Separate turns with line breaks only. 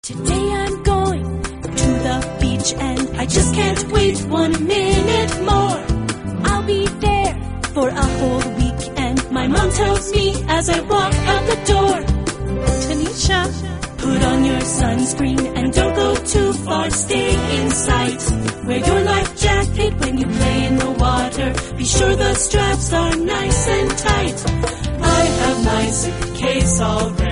Today I'm going to the beach and I just can't wait 1 minute more. I'll be there for a whole week and my mom tells me as I walk out the door, Tanisha, put on your sunscreen and don't go too far, stay in sight. Wear your life jacket when you play in the water. Be sure the straps are nice and tight. I have my suitcase all ready.